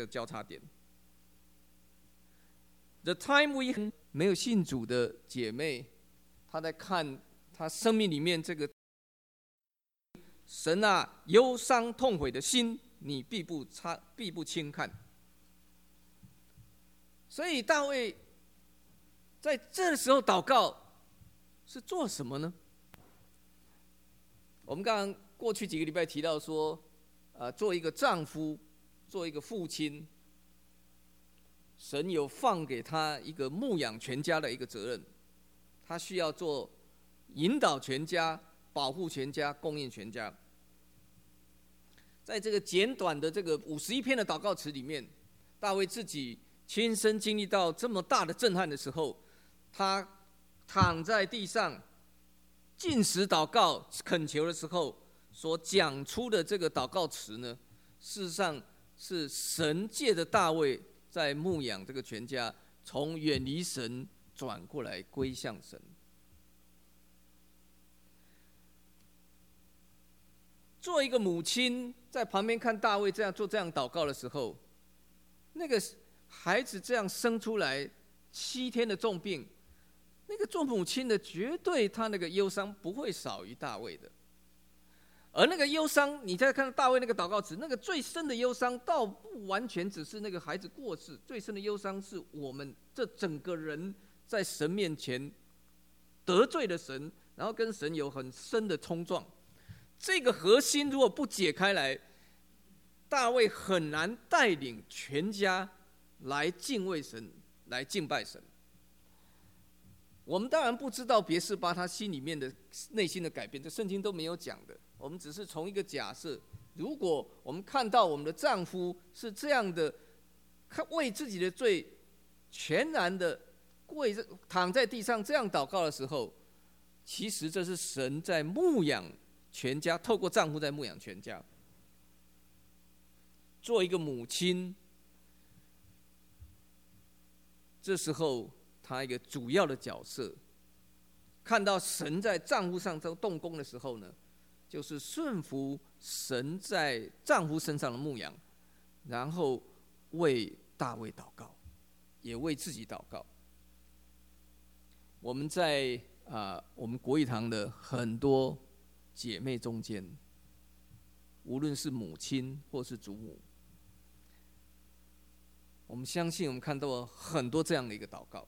交叉点。The time we 没有信主的姐妹，她在看她生命里面这个神啊，忧伤痛悔的心，你必不轻看。所以大卫在这时候祷告是做什么呢？我们刚刚过去几个礼拜提到说，做一个丈夫，做一个父亲，神有放给他一个牧养全家的一个责任，他需要做引导全家、保护全家、供应全家。在这个简短的这个51篇的祷告词里面，大卫自己亲身经历到这么大的震撼的时候，他躺在地上禁食祷告恳求的时候所讲出的这个祷告词呢，事实上是神借着大卫在牧养这个全家，从远离神转过来归向神。做一个母亲在旁边看大卫这样做这样祷告的时候，那个孩子这样生出来7天的重病，那个做母亲的绝对他那个忧伤不会少于大卫的。而那个忧伤，你再看大卫那个祷告词，那个最深的忧伤倒不完全只是那个孩子过世，最深的忧伤是我们这整个人在神面前得罪了神，然后跟神有很深的冲撞。这个核心如果不解开来，大卫很难带领全家来敬畏神，来敬拜神。我们当然不知道别是巴他心里面的内心的改变，这圣经都没有讲的。我们只是从一个假设，如果我们看到我们的丈夫是这样的，为自己的罪全然的躺在地上这样祷告的时候，其实这是神在牧养全家，透过丈夫在牧养全家。做一个母亲，这时候她一个主要的角色，看到神在丈夫上动工的时候呢，就是顺服神在丈夫身上的牧养，然后为大卫祷告，也为自己祷告。我们在我们国语堂的很多姐妹中间，无论是母亲或是祖母，我们相信我们看到了很多这样的一个祷告。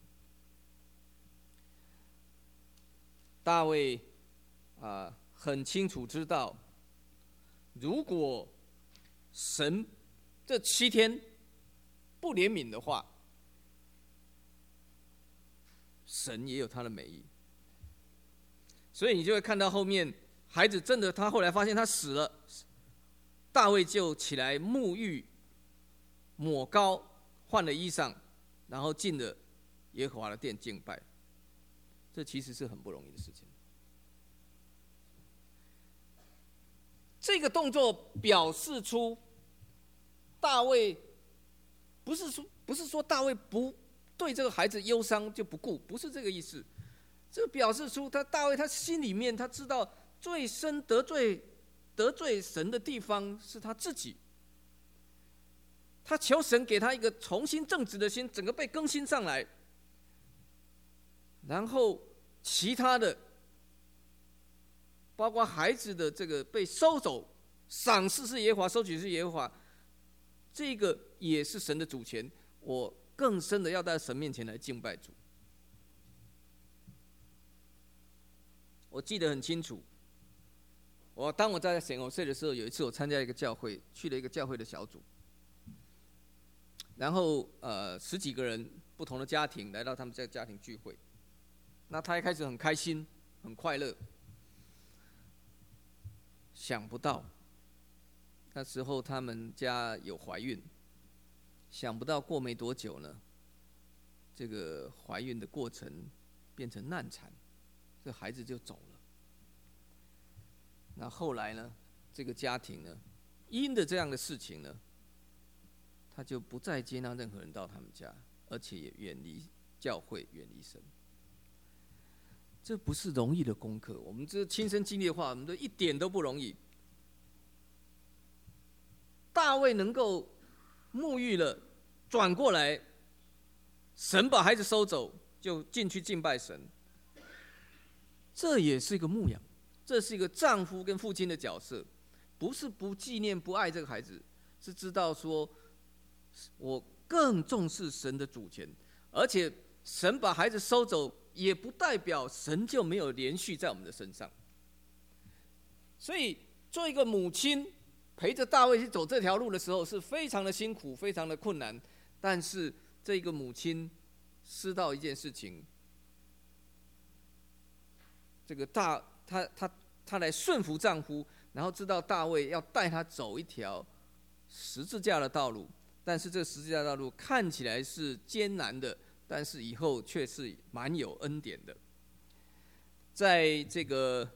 大卫很清楚知道，如果神这7天不怜悯的话，神也有他的美意。所以你就会看到后面，孩子真的他后来发现他死了，大卫就起来沐浴、抹膏、换了衣裳，然后进了耶和华的殿敬拜。这其实是很不容易的事情。这个动作表示出大卫不是说大卫不对这个孩子忧伤就不顾，不是这个意思。这表示出大卫他心里面他知道最深得罪神的地方是他自己，他求神给他一个重新正直的心，整个被更新上来，然后其他的包括孩子的这个被收走，赏赐是耶和华，收取是耶和华，这个也是神的主权，我更深的要在神面前来敬拜主。我记得很清楚，当我在San Jose的时候，有一次我参加一个教会，去了一个教会的小组，然后10几个人不同的家庭来到他们这个家庭聚会。那他一开始很开心很快乐，想不到那时候他们家有怀孕，想不到过没多久呢，这个怀孕的过程变成难产，这孩子就走了。那后来呢，这个家庭呢，因着这样的事情呢，他就不再接纳任何人到他们家，而且也远离教会，远离神。这不是容易的功课，我们这亲身经历的话，我们都一点都不容易。大卫能够沐浴了，转过来，神把孩子收走，就进去敬拜神。这也是一个牧养，这是一个丈夫跟父亲的角色，不是不纪念、不爱这个孩子，是知道说，我更重视神的主权，而且神把孩子收走，也不代表神就没有连续在我们的身上。所以，做一个母亲陪着大卫去走这条路的时候，是非常的辛苦，非常的困难。但是，这个母亲知道一件事情，这个她来顺服丈夫，然后知道大卫要带她走一条十字架的道路。但是，这个十字架的道路看起来是艰难的，但是以后却是蛮有恩典的。在这个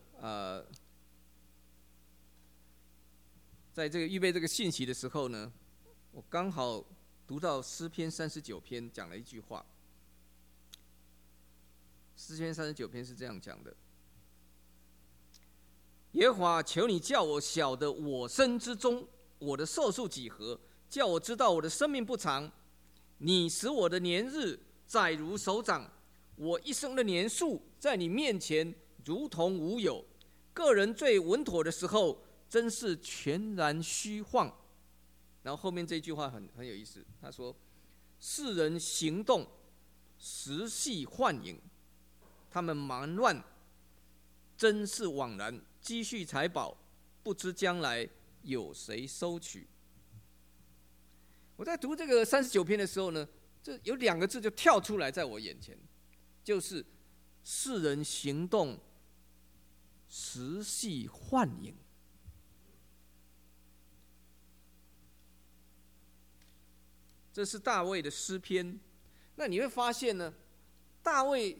预备这个信息的时候呢，我刚好读到诗篇39篇讲了一句话。诗篇39篇是这样讲的：耶和华，求你叫我晓得我生之中，我的寿数几何，叫我知道我的生命不长。你使我的年日载如手掌，我一生的年数在你面前如同无有。个人最稳妥的时候，真是全然虚晃。然后后面这句话很有意思，他说：世人行动时系幻影，他们忙乱真是枉然，积蓄财宝，不知将来有谁收取。我在读这个39篇的时候呢，这有2个字就跳出来在我眼前，就是世人行动时系幻影。这是大卫的诗篇。那你会发现呢，大卫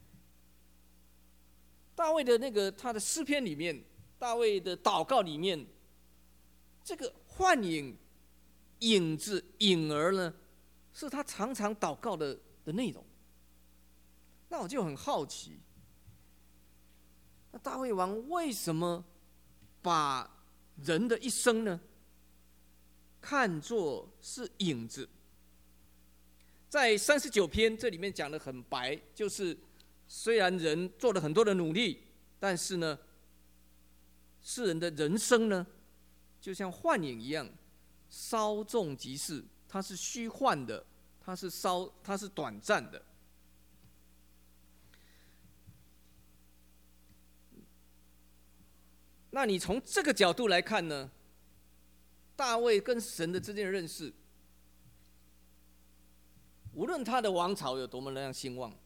的那个他的诗篇里面，大卫的祷告里面，这个幻影、影子、影儿呢，是他常常祷告的内容。那我就很好奇，那大卫王为什么把人的一生呢看作是影子？在39篇这里面讲得很白，就是虽然人做了很多的努力，但是呢，世人的人生呢，就像幻影一样，稍纵即逝，它是虚幻的，它是短暂的。那你从这个角度来看呢，大卫跟神的之间的认识，无论他的王朝有多么那样兴旺，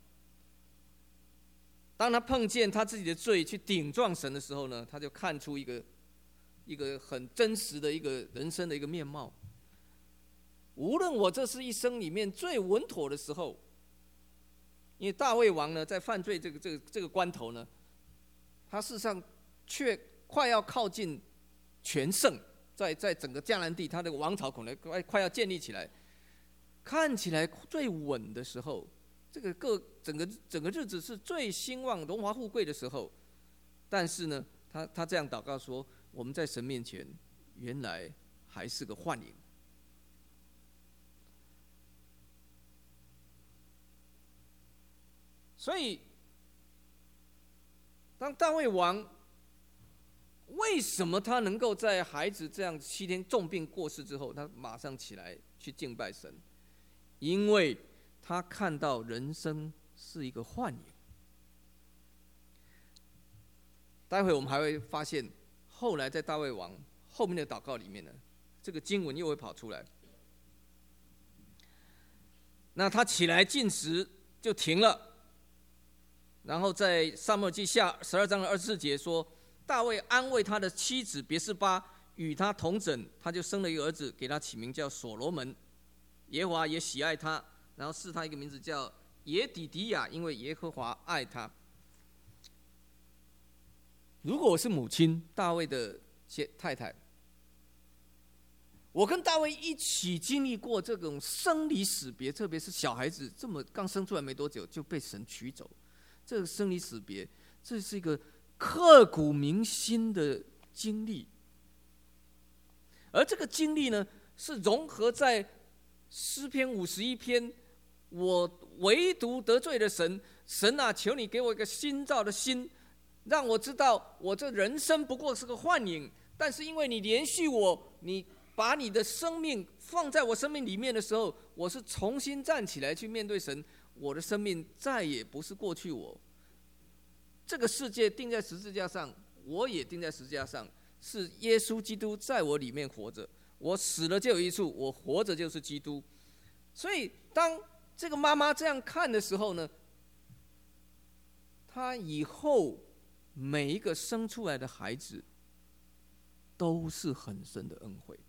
当他碰见他自己的罪去顶撞神的时候呢，他就看出一个很真实的一个人生的一个面貌。无论我这是一生里面最稳妥的时候，因为大卫王呢，在犯罪这个关头呢，他事实上却快要靠近全胜，在整个迦南地，他的王朝可能快要建立起来，看起来最稳的时候，这个整个日子是最兴旺、荣华富贵的时候。但是呢，他这样祷告说：我们在神面前，原来还是个幻影。所以，当大卫王为什么他能够在孩子这样7天重病过世之后，他马上起来去敬拜神？因为他看到人生是一个幻影。待会我们还会发现，后来在大卫王后面的祷告里面呢，这个经文又会跑出来。那他起来进食就停了。然后在撒母耳记下12章的24节说，大卫安慰他的妻子别是巴，与他同枕，他就生了一个儿子，给他起名叫所罗门。耶和华也喜爱他，然后赐他一个名字叫耶底迪亚，因为耶和华爱他。如果我是母亲，大卫的太太，我跟大卫一起经历过这种生离死别，特别是小孩子这么刚生出来没多久就被神取走，这个生离死别，这是一个刻骨铭心的经历。而这个经历呢，是融合在诗篇51篇，我唯独得罪了神，神啊，求你给我一个新造的心，让我知道我这人生不过是个幻影，但是因为你连续我，你把你的生命放在我生命里面的时候，我是重新站起来去面对神，我的生命再也不是过去我。这个世界钉在十字架上，我也钉在十字架上，是耶稣基督在我里面活着，我死了就有益处，我活着就是基督。所以当这个妈妈这样看的时候呢，她以后每一个生出来的孩子都是很深的恩惠。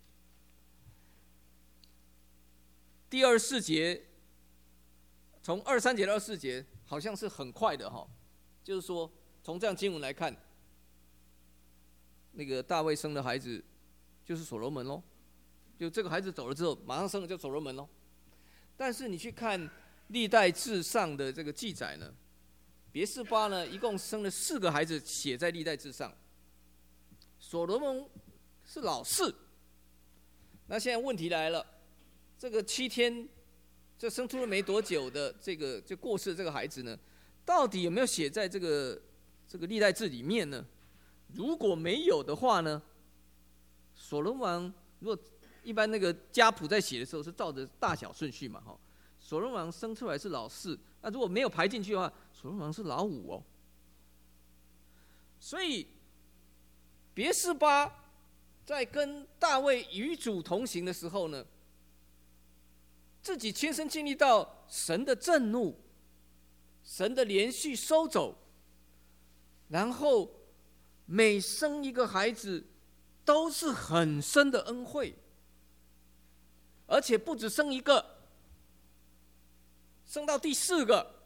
第24节，从23节到24节好像是很快的哈，就是说从这样经文来看，那个大卫生的孩子就是所罗门咯，就这个孩子走了之后，马上生的就所罗门咯。但是你去看历代志上的这个记载呢，别是巴呢一共生了4个孩子，写在历代志上。所罗门是老四。那现在问题来了，这个7天这生出了没多久的这个就过世的这个孩子呢，到底有没有写在这个历代志里面呢？如果没有的话呢，所罗门王如果一般那个家谱在写的时候是照着大小顺序嘛，哈，所罗门王生出来是老4，那如果没有排进去的话，所罗门王是老5哦。所以别是巴在跟大卫与主同行的时候呢，自己亲身经历到神的震怒，神的连续收走，然后每生一个孩子都是很深的恩惠，而且不止生一个，生到第4个，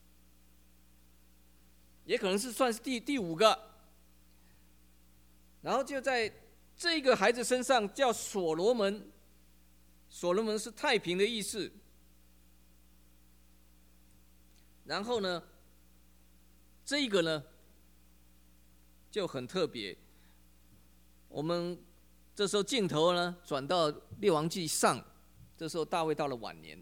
也可能是算是第5个，然后就在这个孩子身上叫所罗门，所罗门是太平的意思。然后呢，这一个呢就很特别，我们这时候镜头呢转到列王纪上，这时候大卫到了晚年，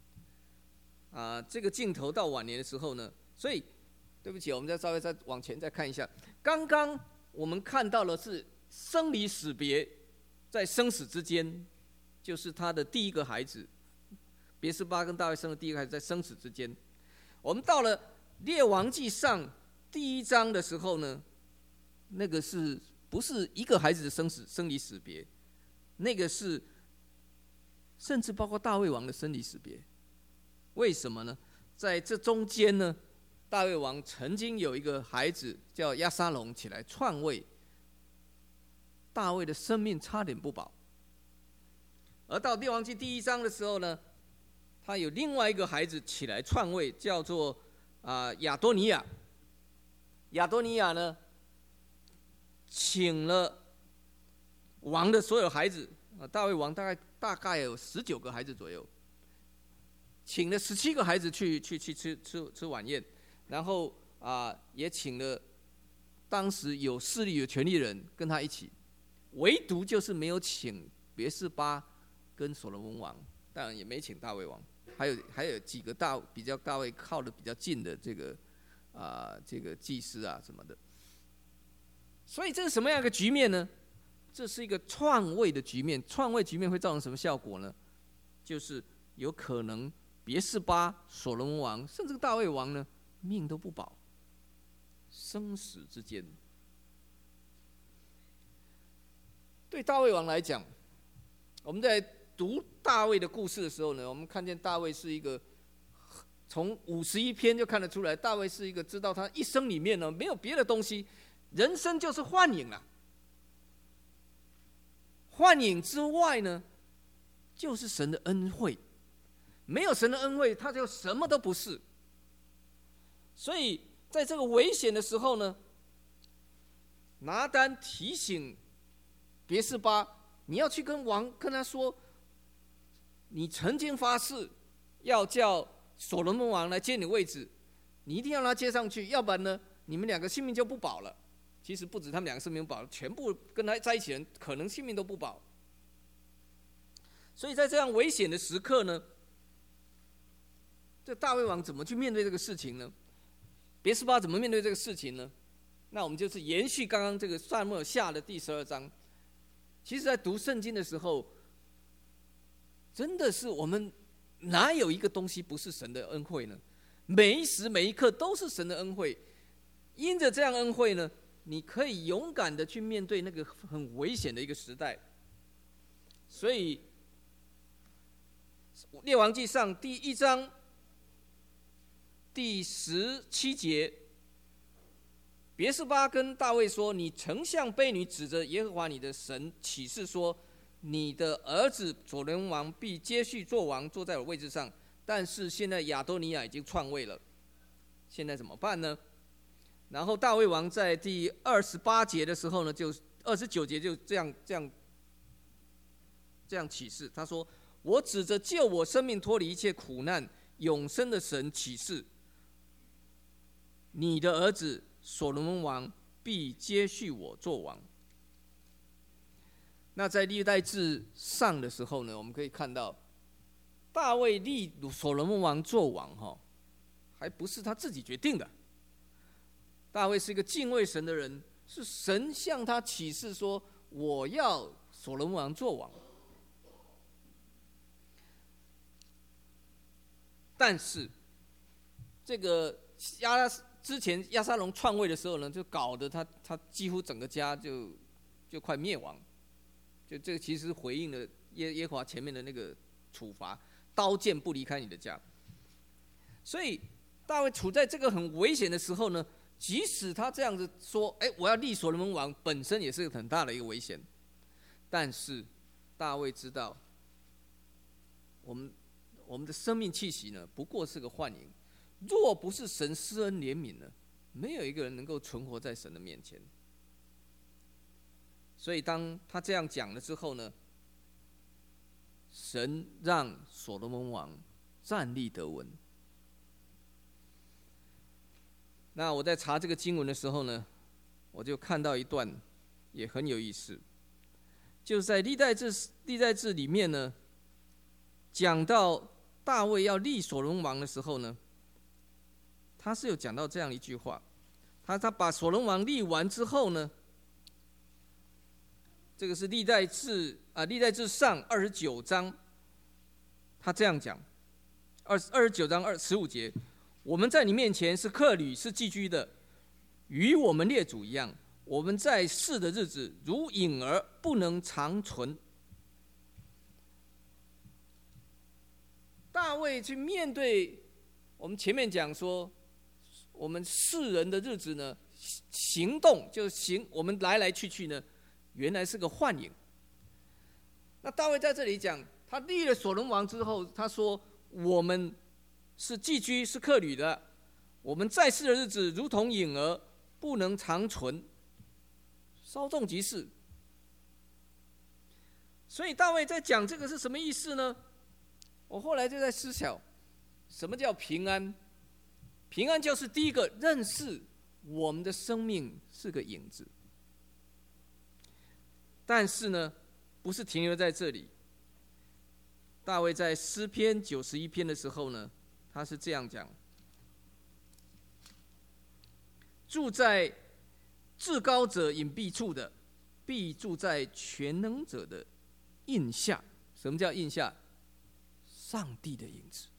这个镜头到晚年的时候呢，所以对不起，我们再稍微再往前再看一下，刚刚我们看到的是生离死别，在生死之间，就是他的第一个孩子，别是巴跟大卫生的第一个孩子在生死之间。我们到了列王纪上第1章的时候呢，那个是不是一个孩子的生离死别？那个是甚至包括大卫王的生离死别。为什么呢？在这中间呢，大卫王曾经有一个孩子叫押沙龙起来篡位，大卫的生命差点不保。而到列王纪第1章的时候呢，他有另外一个孩子起来篡位，叫做亚多尼亚。亚多尼亚呢，请了王的所有孩子，大卫王大概有19个孩子左右，请了17个孩子去吃晚宴，然后也请了当时有势力有权力的人跟他一起，唯独就是没有请别是巴跟所罗门王，当然也没请大卫王，还有几个比较大卫靠得比较近的这个祭司什么的。所以这是什么样一个局面呢？这是一个篡位的局面。篡位局面会造成什么效果呢？就是有可能别是巴、所罗门王甚至大卫王呢，命都不保，生死之间。对大卫王来讲，我们在读大卫的故事的时候呢，我们看见大卫是一个从51篇就看得出来，大卫是一个知道他一生里面呢没有别的东西，人生就是幻影了。幻影之外呢，就是神的恩惠。没有神的恩惠，他就什么都不是。所以在这个危险的时候呢，拿单提醒别是巴，你要去跟王跟他说，你曾经发誓要叫所罗门王来接你位置，你一定要让他接上去，要不然呢，你们2个性命就不保了。其实不止他们2个性命不保，全部跟他在一起的人可能性命都不保。 所以在这样危险的时刻呢，这大卫王怎么去面对这个事情呢？别是巴怎么面对这个事情呢？那我们就是延续刚刚这个撒母耳下的第12章。其实，在读圣经的时候，真的是我们哪有一个东西不是神的恩惠呢？每一时每一刻都是神的恩惠。因着这样恩惠呢，你可以勇敢的去面对那个很危险的一个时代。所以，列王纪上第1章第17节，别是巴跟大卫说：“你曾向婢女指着耶和华你的神起誓说，你的儿子所罗门王必接续做王，坐在我位置上。但是现在亚多尼亚已经篡位了，现在怎么办呢？”然后大卫王在第28节的时候呢，就29节就这样起誓，他说：“我指着救我生命脱离一切苦难、永生的神起誓，你的儿子所罗门王必接续我做王。”那在历代志上的时候呢，我们可以看到大卫立所罗门王做王，还不是他自己决定的。大卫是一个敬畏神的人，是神向他启示说：“我要所罗门王做王。”但是，这个之前押沙龙篡位的时候呢，就搞得他几乎整个家就快灭亡。就这个其实回应了耶和华前面的那个处罚，刀剑不离开你的家。所以大卫处在这个很危险的时候呢，即使他这样子说：“我要立所罗门王”，本身也是很大的一个危险。但是大卫知道，我们的生命气息呢，不过是个幻影。若不是神施恩怜悯呢，没有一个人能够存活在神的面前。所以当他这样讲了之后呢，神让所罗门王站立得稳。那我在查这个经文的时候呢，我就看到一段也很有意思，就是在历代志里面呢，讲到大卫要立所罗门王的时候呢，他是有讲到这样一句话，他把所罗门王立完之后呢，这个是历代志上29章，他这样讲，29章15节，我们在你面前是客旅，是寄居的，与我们列祖一样。我们在世的日子如影儿，不能长存。大卫去面对我们前面讲说，我们世人的日子呢，行动就是我们来来去去呢，原来是个幻影。那大卫在这里讲，他立了所罗门王之后，他说我们是寄居，是客旅的，我们在世的日子如同影儿，不能长存，稍纵即逝。所以大卫在讲这个是什么意思呢？我后来就在思考，什么叫平安？平安就是第一个认识我们的生命是个影子，但是呢，不是停留在这里。大卫在诗篇91篇的时候呢，他是这样讲：住在至高者隐蔽处的，必住在全能者的荫下。什么叫荫下？上帝的影子。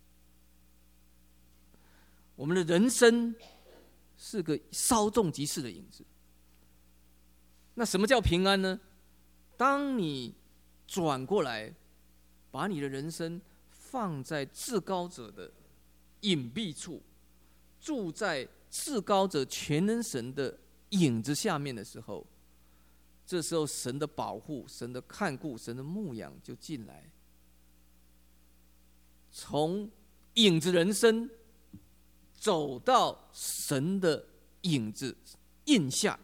我们的人生是个稍纵即逝的影子。那什么叫平安呢？当你转过来，把你的人生放在至高者的隐蔽处，住在至高者全能神的影子下面的时候，这时候神的保护、神的看顾、神的牧养就进来，从影子人生走到神的影子印下，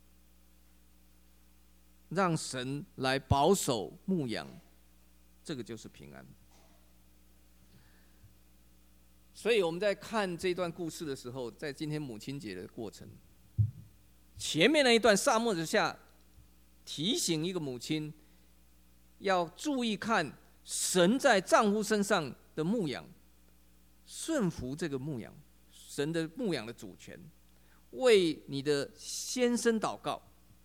让神来保守牧养，这个就是平安。所以我们在看这段故事的时候，在今天母亲节的过程，前面那一段撒母耳下提醒一个母亲要注意看神在丈夫身上的牧养，顺服这个牧养，神的牧养的主权，为你的先生祷告。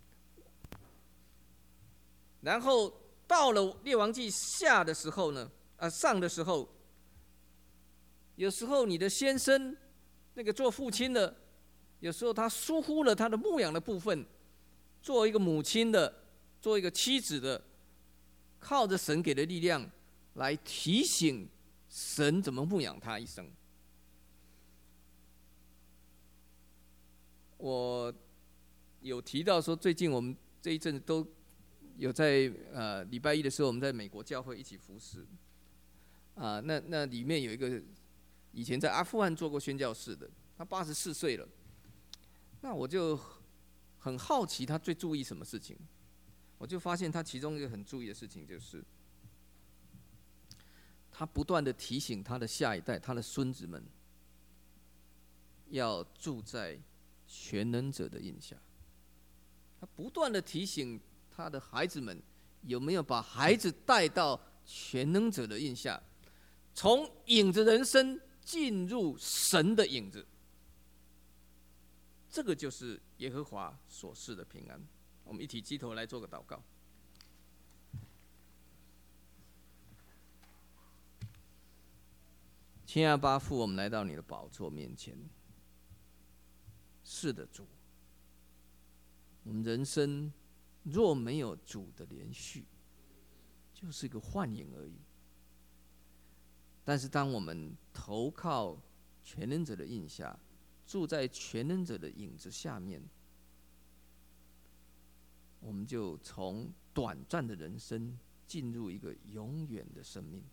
然后到了列王记下的时候呢，上的时候，有时候你的先生那个做父亲的，有时候他疏忽了他的牧养的部分，做一个母亲的，做一个妻子的，靠着神给的力量来提醒神怎么牧养他一生。我有提到说，最近我们这一阵子都有在礼拜一的时候，我们在美国教会一起服侍。那里面有一个以前在阿富汗做过宣教士的，他84岁了。那我就很好奇他最注意什么事情，我就发现他其中一个很注意的事情就是，他不断的提醒他的下一代，他的孙子们，要住在全能者的印下。他不断的提醒他的孩子们，有没有把孩子带到全能者的印下，从影子人生进入神的影子。这个就是耶和华所赐的平安。我们一起低头来做个祷告。亲爱的阿爸父，我们来到你的宝座面前。是的，主，我们人生若没有主的连续，就是一个幻影而已。但是当我们投靠全能者的印下，住在全能者的影子下面，我们就从短暂的人生进入一个永远的生命。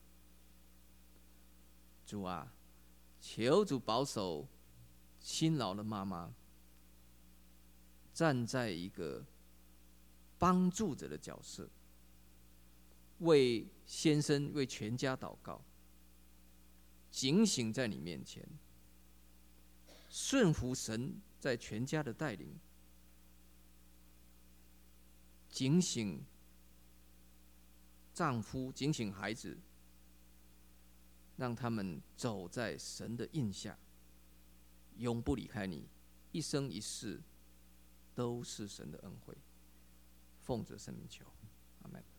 主啊，求主保守辛劳的妈妈，站在一个帮助者的角色，为先生、为全家祷告，警醒在你面前，顺服神在全家的带领，警醒丈夫，警醒孩子，让他们走在神的印下，永不离开你，一生一世都是神的恩惠。奉着圣名求，阿们。